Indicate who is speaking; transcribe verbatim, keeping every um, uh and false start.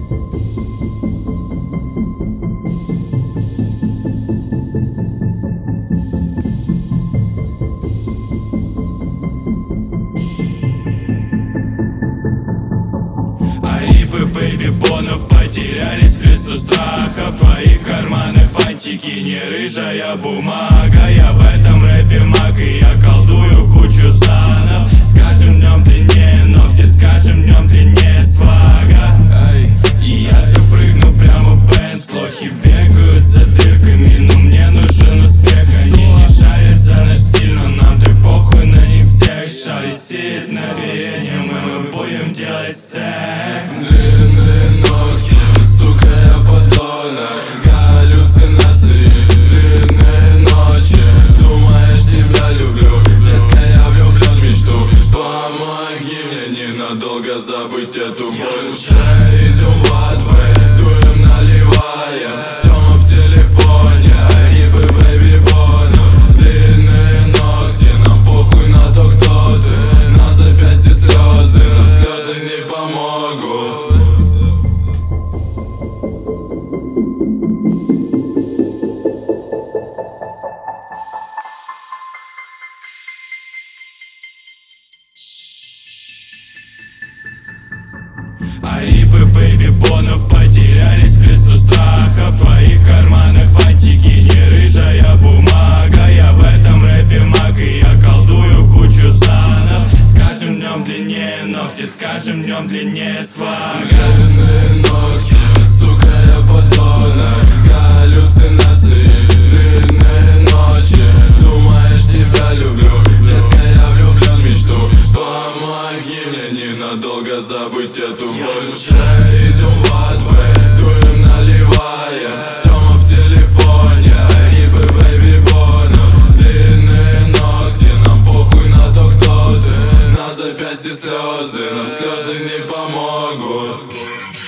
Speaker 1: Аипы, бэйби-бонов потерялись в лесу страха. В твоих карманах фантики, не рыжая бумага. Я в этом рэпе маг, и я колдую кучу санов. С каждым днем длиннее ногти, с каждым днем длиннее свага. И я запрыгну прямо в Бенц. Лохи бегают за дырками, но мне нужен успех. Они не шарят за наш стиль, но нам так похуй на них всех. Шарик сидит на переднем, и мы будем делать секс.
Speaker 2: Длинные ногти, сука, я подонок. Галлюцинации, длинные ночи. Думаешь, тебя люблю? Детка, я влюблен в мечту. Помоги мне ненадолго забыть эту боль. Уже идем в ад, бэй, дуем наливая. Тёма в телефоне, аипы, бэйби-бону. Длинные ногти, нам похуй на то, кто ты. На запястье слезы, нам слезы не помогут.
Speaker 1: Аипы, бэйби-бонов потерялись в лесу страха. В твоих карманах фантики, не рыжая бумага. Я в этом рэпе маг, и я колдую кучу санов. С каждым днем длиннее ногти, с каждым днем длиннее свага.
Speaker 2: Длинные ногти, сука, я подонок. Галлюцинации, длинные ночи. Думаешь, тебя люблю? Детка, я влюблен в мечту. Помоги мне ненадолго забыть эту боль. Уже идем в ад, бэй, дуем наливая. Тёма в телефоне, аипы, бэйби-бону. Длинные ногти, нам похуй на то, кто ты. На запястье слезы, нам слезы не помогут.